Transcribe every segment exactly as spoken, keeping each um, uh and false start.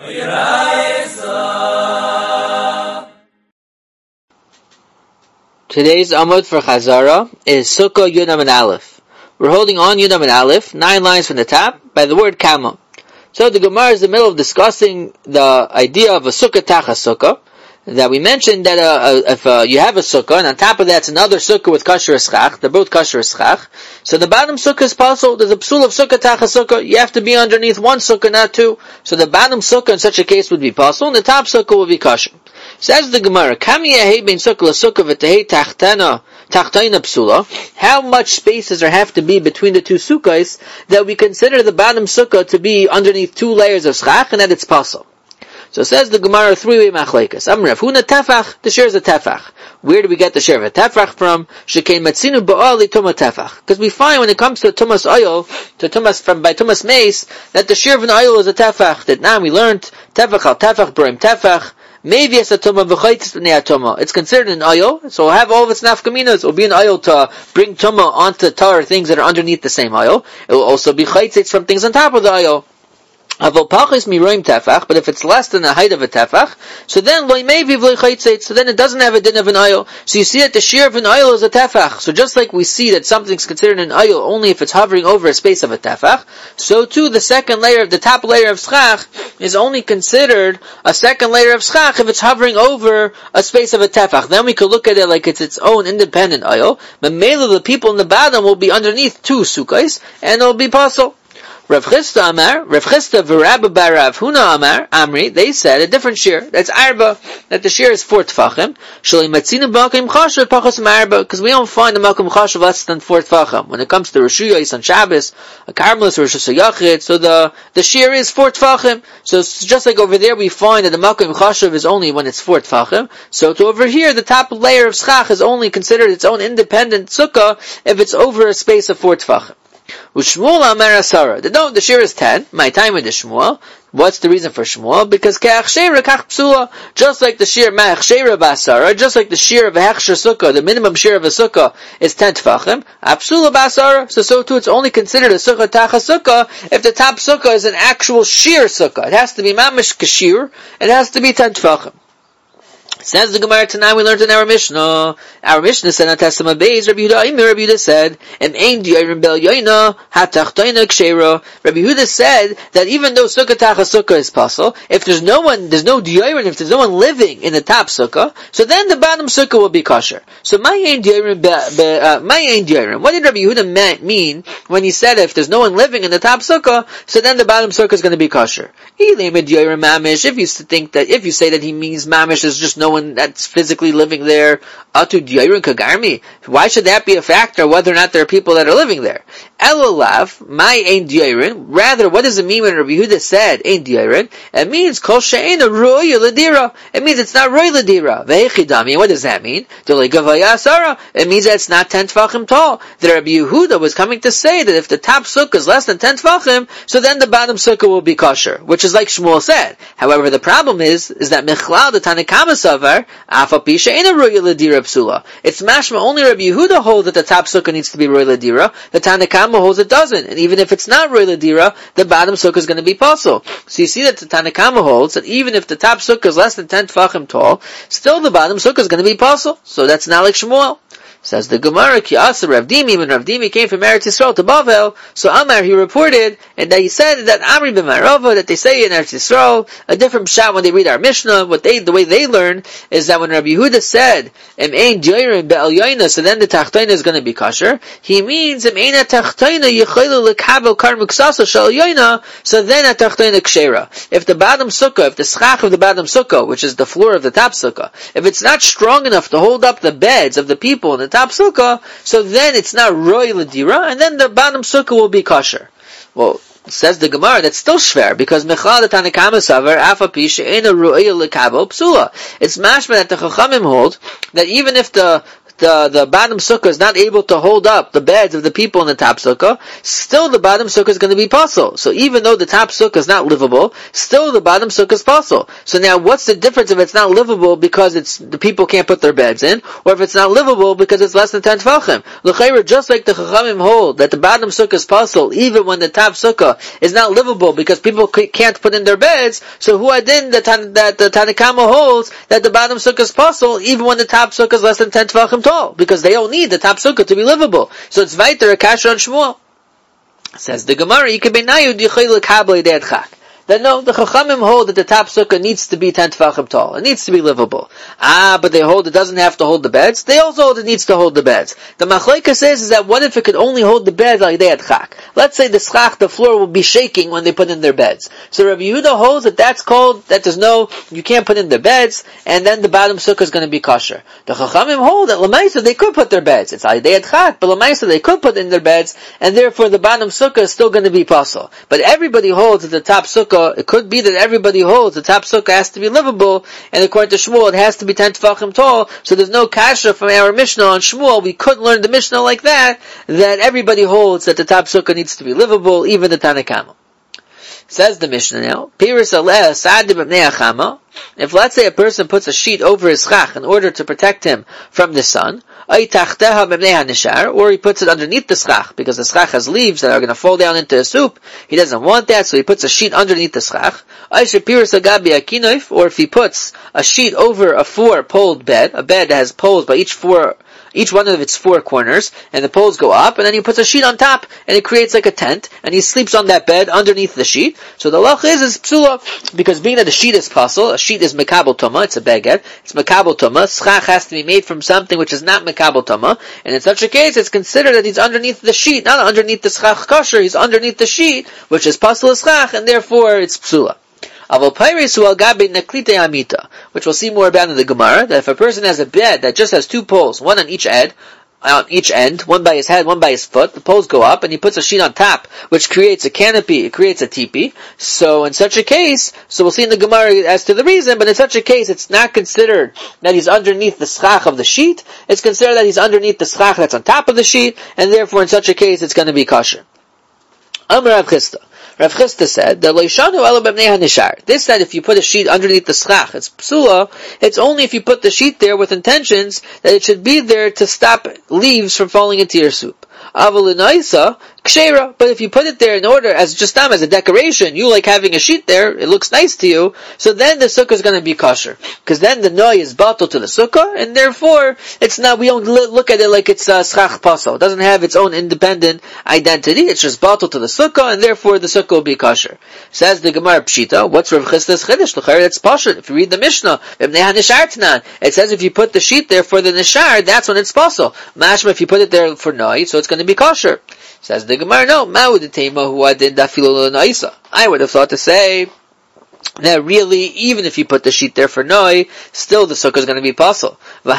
Today's Amud for Chazara is Sukkah Yud Amud Aleph. We're holding on Yud Amud Aleph, nine lines from the top, by the word Kama. So the Gemara is in the middle of discussing the idea of a Sukkah Tachas Sukkah, that we mentioned that uh, if uh, you have a Sukkah, and on top of that it's another Sukkah with Kasher Eschach, they're both Kasher Eschach, so the bottom Sukkah is possible. There's a Psul of Sukkah Tachas Sukkah, you have to be underneath one Sukkah, not two, so the bottom Sukkah in such a case would be possible, and the top Sukkah would be Kasher. Says the Gemara, Kam yehei bein sukkah l'sukkah v'tehei tachtana tachtayna psula. How much space does there have to be between the two sukkahs that we consider the bottom sukkah to be underneath two layers of schach and that it's possible? So says the Gemara, three-way machlekes. Am Rav Huna tefach, the share is a tefach. Where do we get the share of a tefach from? Shekein matzinu ba'al li tuma tefach. Because we find when it comes to tumas oil, to tumas from by tumas mace, that the share of an oil is a tefach. That now we learned tefach al tefach b'rim tefach. Maybe it's a tumah v'chaytis b'nei tumah. It's considered an oil, so we'll have all of its nafkaminas. It will be an oil to bring tumah onto tar things that are underneath the same oil. It will also be chaytis from things on top of the oil. But if it's less than the height of a tefach, so then so then it doesn't have a din of an oil. So you see that the shear of an oil is a tefach. So just like we see that something's considered an oil only if it's hovering over a space of a tefach, so too the second layer of the top layer of schach is only considered a second layer of schach if it's hovering over a space of a tefach. Then we could look at it like it's its own independent oil. But mainly the people in the bottom will be underneath two sukkahs and it'll be possible. Rav Chisda Amar, Rav Chisda v'Rabba bar Rav Huna Amar, Amri, they said a different shear. That's arba, that the shear is four tefachim. Shalei matzina b'makom chashav pachos ma'arba, because we don't find the makom chashav less than four tefachim. When it comes to Rosh Hashanah on Shabbos, a Karmelis or Rosh Hashanah, so the the shear is four tefachim. So it's just like over there we find that the makom chashav is only when it's four tefachim. So to over here, the top layer of schach is only considered its own independent sukkah if it's over a space of four tefachim. Ushmuel Amar Asara. No, the shear is ten. My time with the Shmuel. What's the reason for Shmuel? Because ke'achshera kach psula. Just like the shear ma'achshera b'asara, just like the shear of a hechsher sukkah, the minimum shear of a sukkah is ten tefachim. Apsula b'asara. So so too, it's only considered a sukkah tachas sukkah if the top sukkah is an actual shear sukkah. It has to be mamish kashir. It has to be ten tefachim. Says the Gemara tonight we learned in our Mishnah. Our Mishnah said on Testament Beis, Rabbi Yehuda, Rabbi Yehuda said, "Em ein di'arim bel yoyna hatachtoina kshera." Rabbi Yehuda said that even though sukkah tachas sukkah is possible, if there's no one, there's no di'arim, if there's no one living in the top sukkah, so then the bottom sukkah will be kosher. So my ein di'arim, my ein di'arim. What did Rabbi Yehuda mean when he said if there's no one living in the top sukkah, so then the bottom sukkah is going to be kosher? If you think that, if you say that he means mamish is just no one that's physically living there, atu diyarin kagarmi. Why should that be a factor whether or not there are people that are living there? Elolav, my ein diyarin. Rather, what does it mean when Rabbi Yehuda said ein diyarin? It means kol she'ena roya ladira. It means it's not roya ladira. Vehechidami. What does that mean? It means that it's not ten tefachim tall. The Rabbi Yehuda was coming to say that if the top sukkah is less than ten tefachim, so then the bottom sukkah will be kosher, which is like Shmuel said. However, the problem is, is that Michlal, the Tanakama Savar, Afapisha ain't a roya ladira psula. It's mashma only Rabbi Yehuda holds that the top sukkah needs to be roya ladira. The Tanakama holds it doesn't. And even if it's not roya ladira, the bottom sukkah is going to be possible. So you see that the Tanakama holds that even if the top sukkah is less than ten tefachim tall, still the bottom sukkah is going to be possible. So that's not like Shmuel. Says the Gemara, Ki Asa Rav Dimi, when Rav Dimi came from Eretz Yisrael to Bavel, so Amar, he reported, and that he said that Amri b'Marova, that they say in Eretz Yisrael, a different pshat when they read our Mishnah, what they, the way they learn, is that when Rabbi Yehuda said, Em ein joirin be'el yoyna, so then the tachtoina is going to be kosher, he means, Em ein a-tachtoina yichaylu l'kabel kar muksasa shal yoyna, so then a-tachtoina kshera. If the bottom sukkah, if the schach of the bottom sukkah, which is the floor of the top sukkah, if it's not strong enough to hold up the beds of the people in the top sukkah, so then it's not roy l'dira, and then the bottom sukkah will be kosher. Well, says the Gemara, that's still shver, because Mechal the Tanakama Savar, Afapi she'ena roya l'kabel psula. It's mashma that the Chachamim hold, that even if the the, the bottom sukkah is not able to hold up the beds of the people in the top sukkah, still the bottom sukkah is going to be puzzle. So even though the top sukkah is not livable, still the bottom sukkah is puzzle. So now what's the difference if it's not livable because it's the people can't put their beds in, or if it's not livable because it's less than ten tefachim? L'chayra, just like the Chachamim hold that the bottom sukkah is puzzle even when the top sukkah is not livable because people can't put in their beds, so who adin that that the Tanakama holds that the bottom sukkah is puzzle even when the top sukkah is less than ten tefachim tall, because they don't need the top sukkah to be livable. So it's weiter a kasha on Shmuel. Says the Gemara, Yikabenayu dichayl kabel yedchak. That no, the Chachamim hold that the top sukkah needs to be ten tefachim tall. It needs to be livable. Ah, but they hold it doesn't have to hold the beds. They also hold it needs to hold the beds. The Machleka says is that what if it could only hold the beds like they had chak? Let's say the schach, the floor will be shaking when they put in their beds. So Rabbi Yehuda holds that that's called, that there's no, you can't put in their beds, and then the bottom sukkah is going to be kosher. The Chachamim hold that Lamaisa they could put their beds. It's like they had chak, but Lamaisa they could put in their beds, and therefore the bottom sukkah is still going to be pasul. But everybody holds that the top sukkah, it could be that everybody holds the top sukkah has to be livable, and according to Shmuel it has to be ten tefachim tall, so there's no kasha from our Mishnah on Shmuel. We couldn't learn the Mishnah like that, that everybody holds that the top sukkah needs to be livable, even the Tanakama. Says the Mishnah now, Piris aleh sa'adim b'nei achama, if let's say a person puts a sheet over his schach in order to protect him from the sun, or he puts it underneath the schach, because the schach has leaves that are going to fall down into a soup. He doesn't want that, so he puts a sheet underneath the schach. Or if he puts a sheet over a four-poled bed, a bed that has poles by each four, each one of its four corners, and the poles go up, and then he puts a sheet on top, and it creates like a tent, and he sleeps on that bed underneath the sheet. So the lach is, is psula, because being that the sheet is puzzle, a sheet is mekabel tuma, it's a baguette, it's mekabel tuma, schach has to be made from something which is not mekabel tuma, and in such a case, it's considered that he's underneath the sheet, not underneath the schach kosher, he's underneath the sheet, which is puzzle schach, and therefore it's psula. Which we'll see more about in the Gemara, that if a person has a bed that just has two poles, one on each end, on each end, one by his head, one by his foot, the poles go up, and he puts a sheet on top, which creates a canopy, it creates a teepee. So in such a case, so we'll see in the Gemara as to the reason, but in such a case, it's not considered that he's underneath the schach of the sheet, it's considered that he's underneath the schach that's on top of the sheet, and therefore in such a case, it's going to be kosher. Amar Rav Chisda. Rav Chisda said that Leishanu ela b'bnei hanishar. This said if you put a sheet underneath the schach, it's psula. It's only if you put the sheet there with intentions that it should be there to stop leaves from falling into your soup. Aval l'naisa kshera. But if you put it there in order as just um, as a decoration, you like having a sheet there, it looks nice to you. So then the sukkah is going to be kosher, because then the noi is batal to the sukkah, and therefore it's not. We don't look at it like it's a schach pasal. It doesn't have its own independent identity. It's just batal to the sukkah, and therefore the sukkah will be kosher. Says the Gemara Pshita. What's Rav Chisda's chiddush? That's pashut. If you read the Mishnah, it says if you put the sheet there for the nishar, that's when it's pasal. Mashma if you put it there for noi, so it's going to be kosher. Says the Gemara, no, I would have thought to say that really, even if you put the sheet there for noi, still the sukkah is going to be puzzle.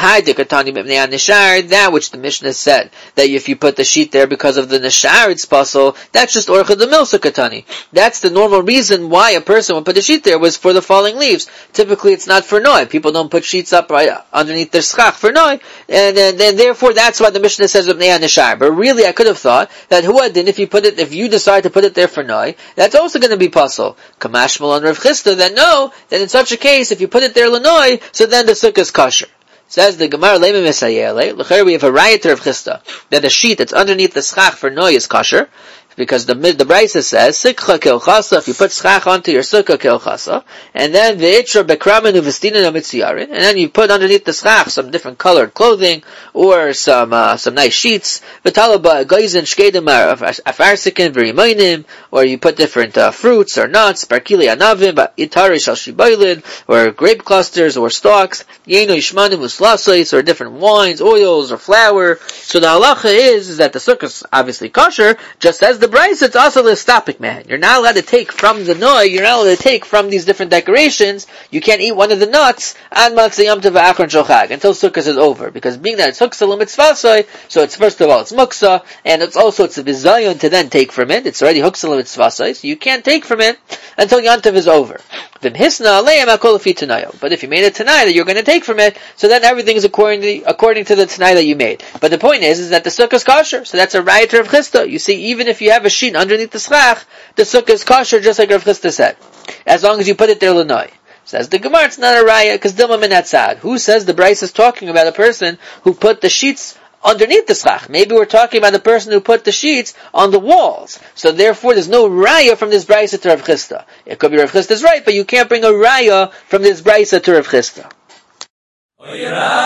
That which the Mishnah said, that if you put the sheet there because of the nishar, it's puzzle, that's just orcha de mil sukkatani. That's the normal reason why a person would put the sheet there, was for the falling leaves. Typically it's not for noi. People don't put sheets up right underneath their schach for noi, and then therefore that's why the Mishnah says of nishar. But really I could have thought that huadin, if you put it, if you decide to put it there for noi, that's also going to be puzzle. Kamashmal on Rav Chisda, then no, then in such a case, if you put it there lanoi, so then the sukkah is kosher. Says the Gemara, we have a riot of Chisda, that a sheet that's underneath the schach for noi is kosher, because the the Brisa says sikcha kilchasa, if you put schach onto your sukkah kilchasa, and then ve'itra bekramen uvestinan amitziyarin, and then you put underneath the schach some different colored clothing or some uh, some nice sheets, v'talaba goizen shkedim afarsikin v'rimoinim, or you put different uh, fruits or nuts, barkili anavim, itari shal shibailin, or grape clusters or stalks, yeno yishmanim uslasais, or different wines, oils, or flour. So the halacha is, is that the sukkah is obviously kosher, just as the Bryce, it's also the stopic man. You're not allowed to take from the noi, you're not allowed to take from these different decorations. You can't eat one of the nuts on Matzah Yom Tov Achron Shochag until Sukkot is over. Because being that it's Huksa L'Mitzvasai, so it's first of all, it's Muksa, and it's also, it's a Bizayon to then take from it. It's already Huksa L'Mitzvasai, so you can't take from it until Yom Tov is over. But if you made a Tanai that you're going to take from it, so then everything is according to, according to the Tanai that you made. But the point is, is that the sukkah is kosher, so that's a raya to Rav Chisda. You see, even if you have a sheet underneath the schach, the sukkah is kosher, just like Rav Chisda said. As long as you put it there l'noi. Says the Gemara, it's not a raya, because Dilma min hatzad. Who says the Bryce is talking about a person who put the sheets underneath the schach? Maybe we're talking about the person who put the sheets on the walls. So therefore, there's no raya from this Bryce to Rav Chisda. It could be Rav Chisda's right, but you can't bring a raya from this Bryce to Rav Chisda.